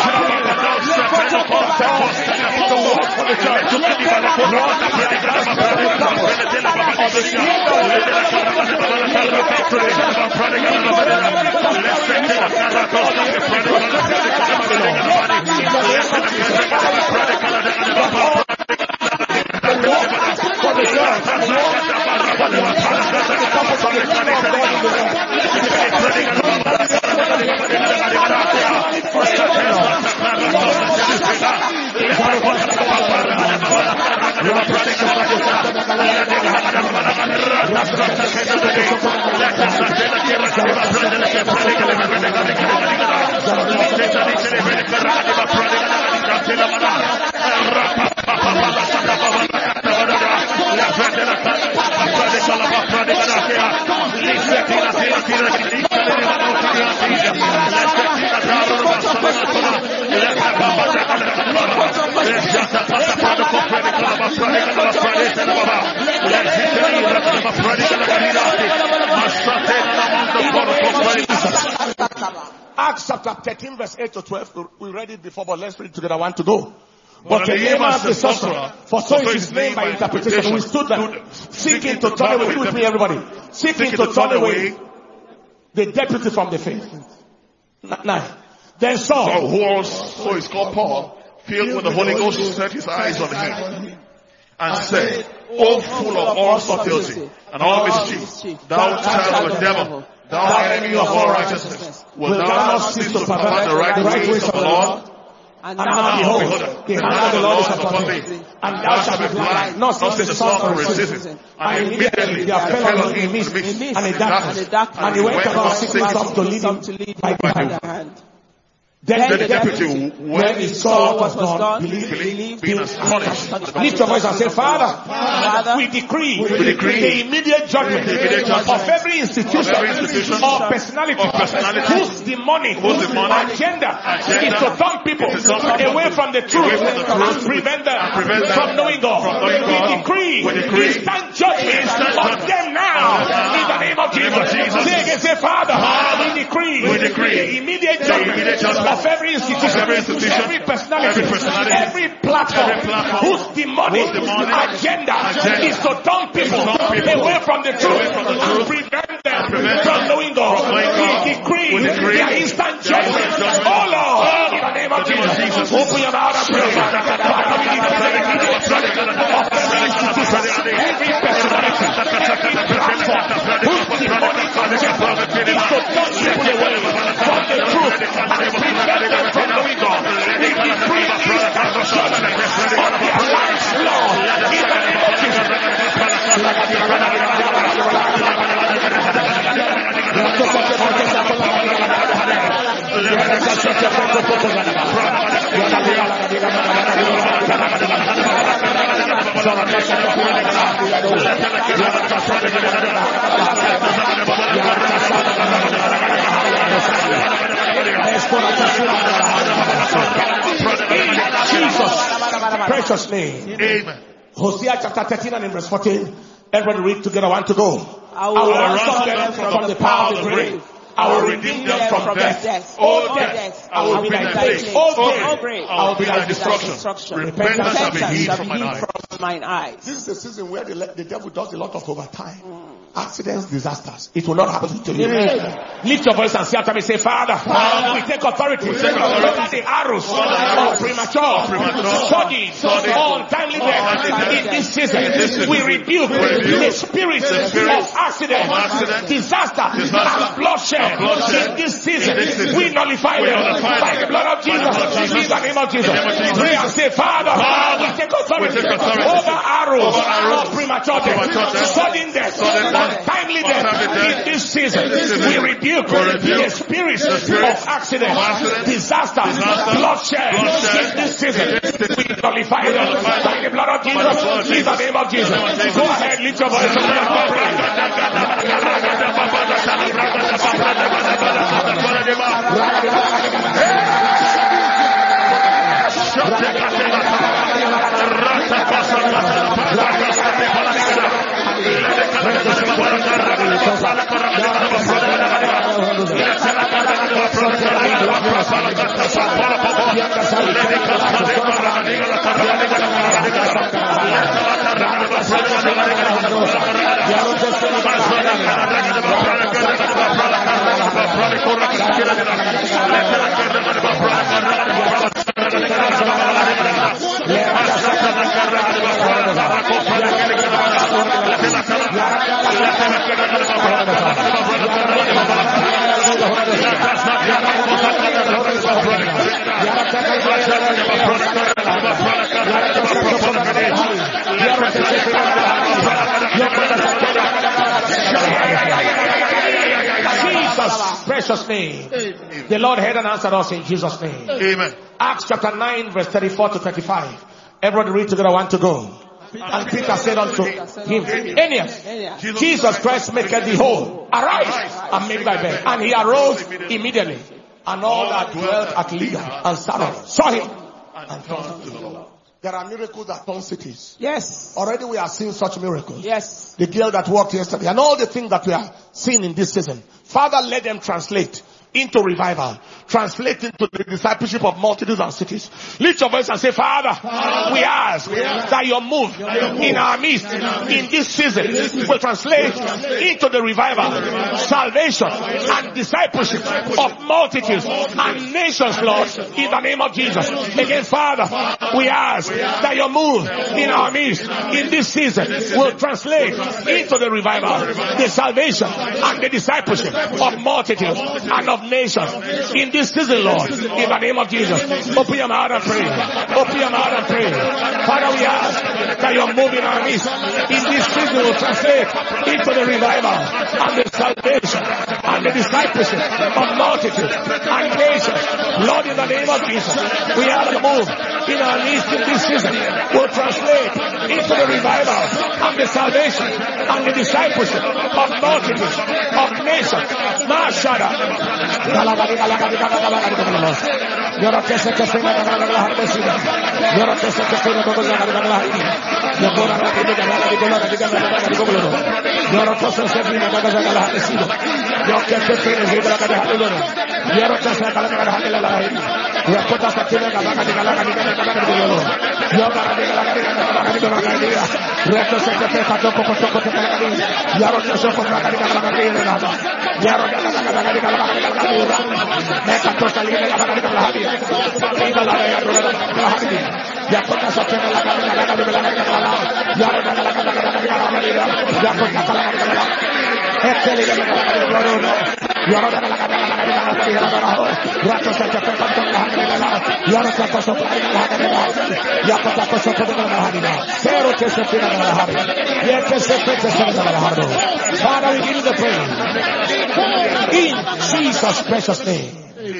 Acts chapter 13 verse 8 to 12. We read it before, but let's read it together. I want to go. But Elymas the sorcerer, for so is his name by interpretation, we stood there seeking to turn away, with me everybody, seeking to turn away the deputy from the faith. 9. Then Saul, who is called Paul, filled with the Holy Ghost, set his eyes on him and said, O full of all subtlety and all mischief, thou child of the devil, thou enemy of all righteousness, wilt thou not cease to pervert the right ways of the Lord? And now behold, the hand of the Lord is upon thee, and thou shalt be blind, not since the sun can resist it. And immediately there fell on him mist and a darkness, and he went about 6 months to lead him by the hand. Then the deputy, when he saw what was done, believed, being astonished. Lift your voice and say, Father, we decree the immediate judgment of every institution or personality whose demonic agenda is to turn people away from the truth and prevent them from knowing God. We decree instant judgment on them now in the name of Jesus. Say again, say, Father, we decree the immediate judgment of every institution, every personality, every platform whose demonic agenda is to turn people away from the truth and prevent them from knowing God. We decree their instant judgment. Oh Lord, in the name of Jesus, open your mouth and pray. Every personality, every platform whose demonic agenda is to turn people away from the truth and prevent them from knowing God. We decree instant judgment on their lives, Lord, in the name of Jesus. Jesus' precious name. Amen. Hosea chapter 13 and in verse 14. Everybody read together. 1 to go. I will ransom them from the power of the grave. I will redeem them from death. Oh death, I will be thy place. Oh grave, I will be thy destruction. Repentance shall be hid from mine eyes. This is a season where the devil does a lot of overtime. Accidents, disasters. It will not happen to you. Lift your voice and say after me, say, Father, we take authority over the arrows of premature, sudden, untimely death in this season. We rebuke the spirit of accident, disaster, and bloodshed in this season. We nullify them by the blood of Jesus. In the name of Jesus. Pray and say, Father, we take authority over arrows of premature death, sudden death, untimely death in this season. We rebuke the spirits of accident, disaster, bloodshed in this season. We nullify them by the blood of Jesus. In the name of Jesus. Go ahead, lift your voice. Jesus' precious name. The Lord heard and answered us in Jesus' name. Amen. Acts chapter 9 verse 34 to 35. Everybody read together. 1 to go. And Peter said unto him, Aeneas, Jesus Christ maketh thee whole. Arise and make thy bed. And he arose immediately. And all that dwelt at Lydda and Saron saw him and turned to the Lord. There are miracles that turn cities. Yes. Already we are seeing such miracles. Yes. The girl that walked yesterday and all the things that we are seeing in this season. Father, let them translate into revival, translate into the discipleship of multitudes and cities. Lift your voice and say, Father, we ask that your move in our midst in this season will translate into the revival, salvation, and discipleship of multitudes and nations, Lord, in the name of Jesus. Again, Father, we ask that your move in our midst in this season will translate into the revival, the salvation, and the discipleship of multitudes and of nations in this season, Lord, in the name of Jesus. Open your mouth and pray. Open your mouth and pray. Father, we ask that your move in our midst in this season will translate into the revival and the salvation and the discipleship of multitudes and nations, Lord, in Jesus. We are the move in our midst in this season will translate into the revival and the salvation and the discipleship of multitudes, of nations. Mashada. Father, we give you the praise in Jesus' precious name.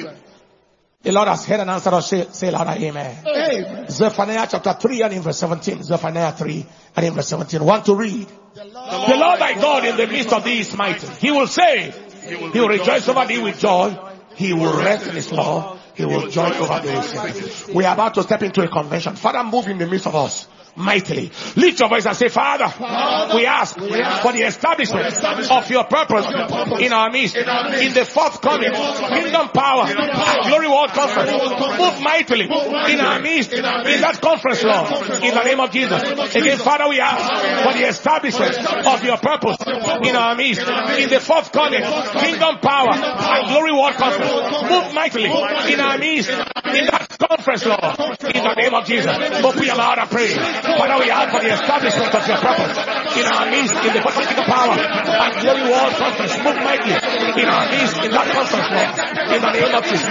The Lord has heard and answered us. Say louder, amen. Amen. Zephaniah chapter 3 and in verse 17. Zephaniah 3 and in verse 17. Want to read? The Lord thy God in the midst of thee is mighty. He will say, he will rejoice over thee with joy. He will rest in his law. He will joy over thee. We are about to step into a convention. Father, move in the midst of us mightily. Lift your voice and say, Father, we ask for the establishment of your purpose in our midst, in the forthcoming Kingdom Power and Glory World Conference. Move mightily in our midst, in that conference, Lord, in the name of Jesus. Again, Father, we ask for the establishment of your purpose in our midst, in the forthcoming Kingdom Power and Glory World Conference. Move mightily in our midst, in that conference, Lord, in the name of Jesus. Open your mouth and pray. Father, we ask for the establishment of your purpose in our midst, in the political power and Glory World Conference. Move mightily in our midst, in that conference, Lord, in the name of Jesus.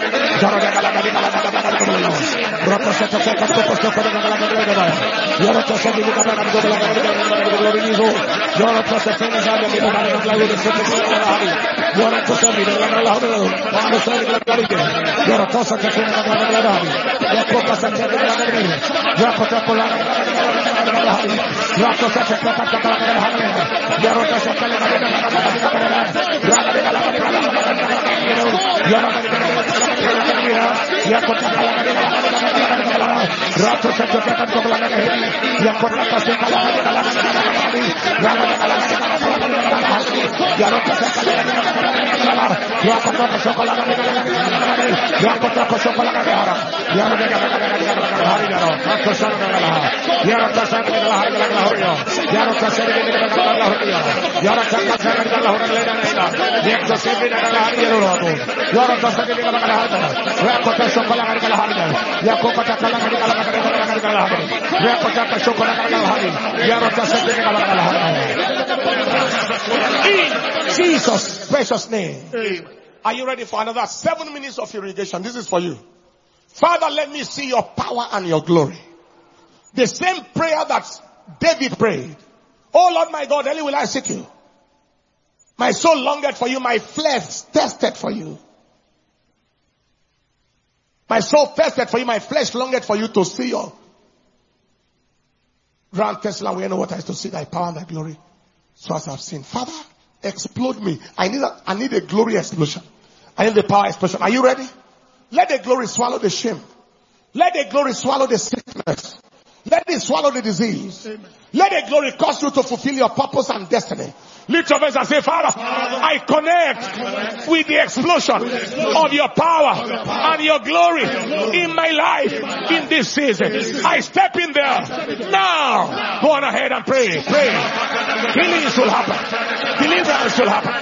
In Jesus' precious name. Amen. Are you ready for another 7 minutes of irrigation? This is for you. Father, let me see your power and your glory. The same prayer that David prayed. Oh Lord my God, early will I seek you. My soul longed for you, my flesh thirsted for you. My soul thirsted for you, my flesh longed for you to see your grand Tesla. We know what I is to see thy power and thy glory. So as I've seen. Father, explode me. I need a glory explosion. I need the power explosion. Are you ready? Let the glory swallow the shame. Let the glory swallow the sickness. Let it swallow the disease. Amen. Let the glory cause you to fulfill your purpose and destiny. Lift your voice and say, Father, I connect with the explosion of your power and your glory in my life in this season. I step in there. Now, go on ahead and pray. Pray. Healing should happen. Deliverance should happen.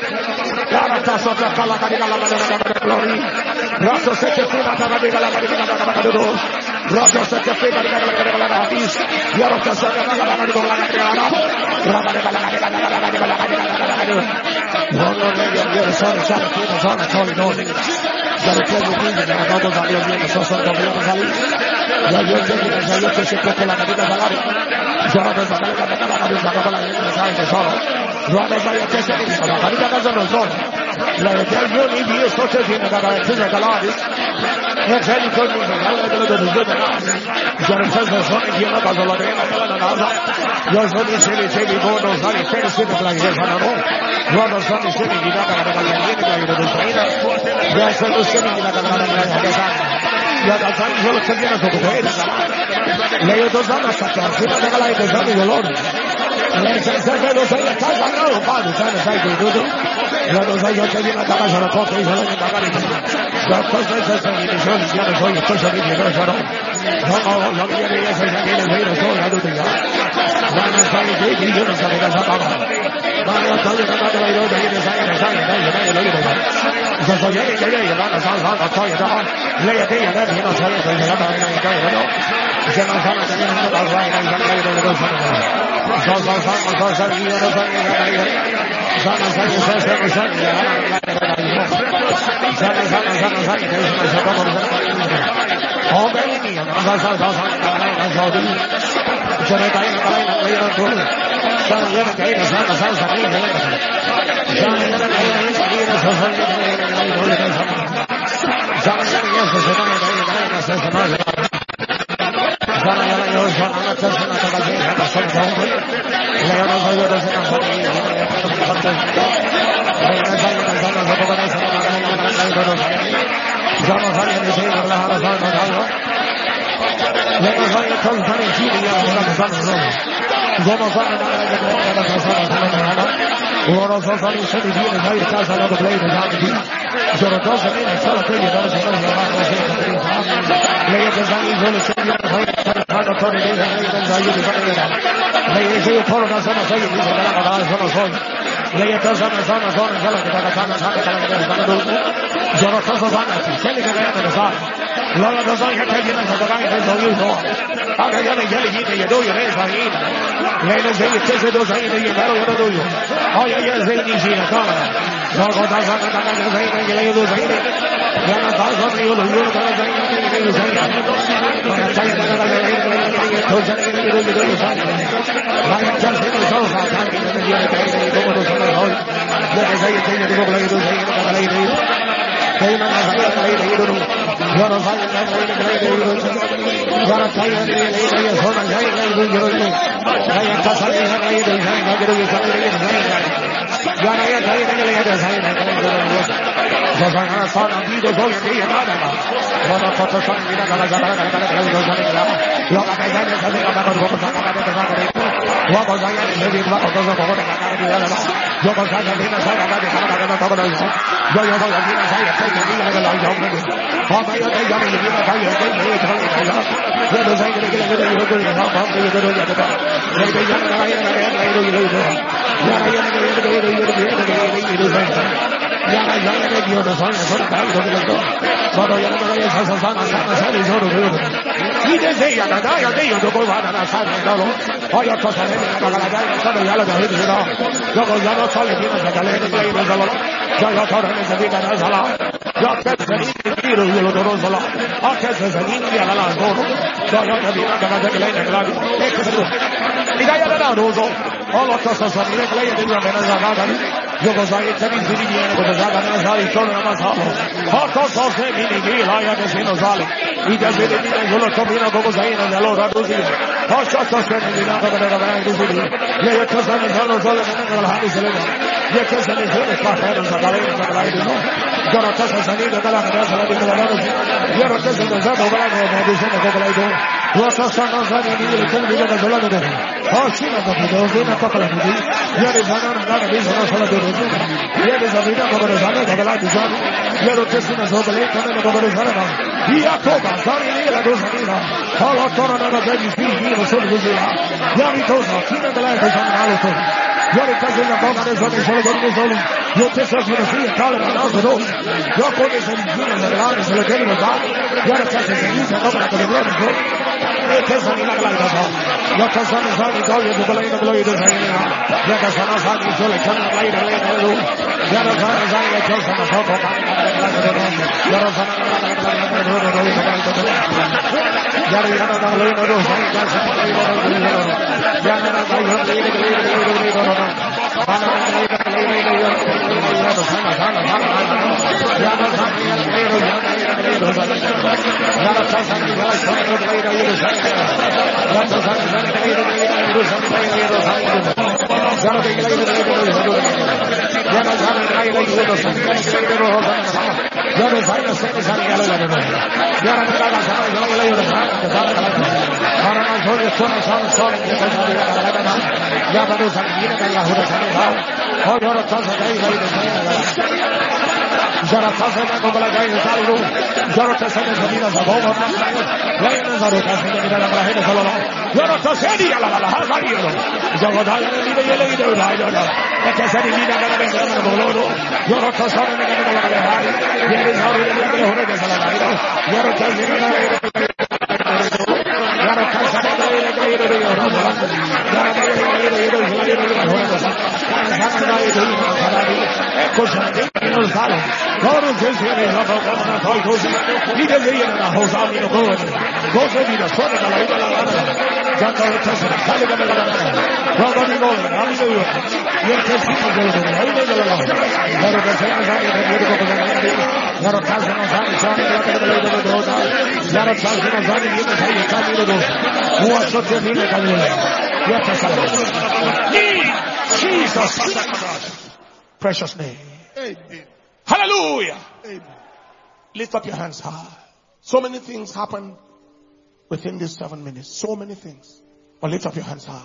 Precious name. Amen. Hallelujah. Amen. Lift up your hands high. So many things happen within these 7 minutes. So many things. But lift up your hands high.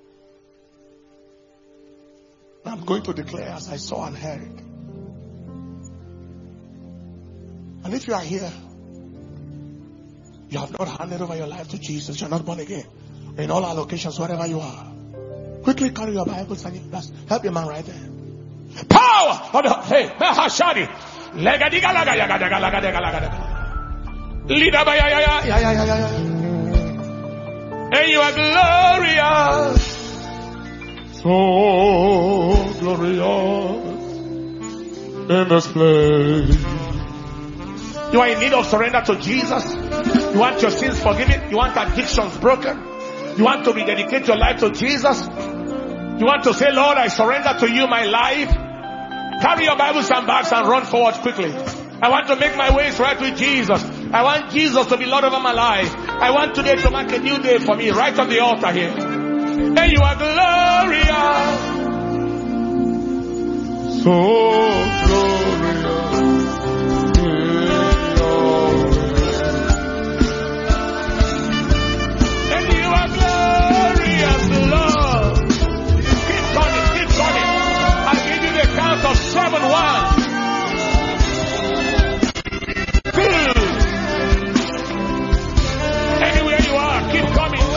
I'm going to declare as I saw and heard. And if you are here, you have not handed over your life to Jesus, you're not born again. In all our locations, wherever you are, quickly carry your Bibles and help your man right there. Power of the hey, Mahashadi. Legadiga laga yaga daga laga daga laga daga. Leader by ya. And you are glorious. So glorious in this place. You are in need of surrender to Jesus. You want your sins forgiven. You want addictions broken. You want to rededicate your life to Jesus. You want to say, Lord, I surrender to you my life. Carry your Bibles and bags and run forward quickly. I want to make my ways right with Jesus. I want Jesus to be Lord over my life. I want today to mark a new day for me right on the altar here. And you are glorious. So glorious. Of 7, 1, 2. Anywhere you are, keep coming. 3,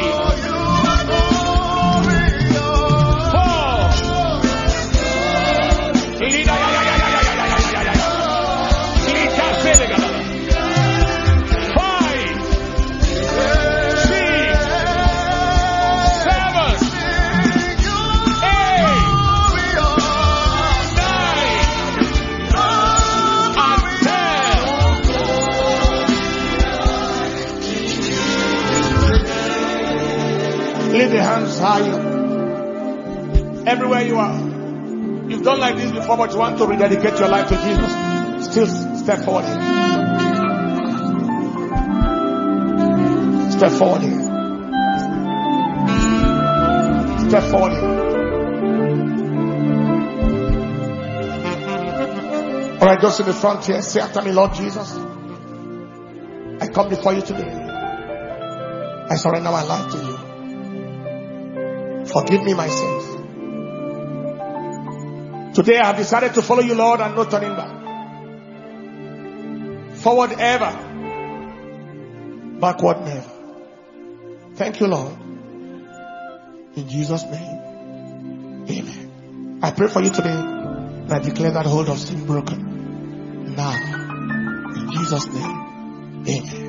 Lift your hands higher. Everywhere you are. You've done like this before, but you want to rededicate your life to Jesus. Still step forward here. Step forward here. Step forward here. Alright, those in the front here, say after me, Lord Jesus, I come before you today. I surrender my life to you. Forgive me my sins. Today I have decided to follow you, Lord, and no turning back. Forward ever, backward never. Thank you, Lord. In Jesus' name, amen. I pray for you today, and I declare that hold of sin broken. Now, in Jesus' name, amen.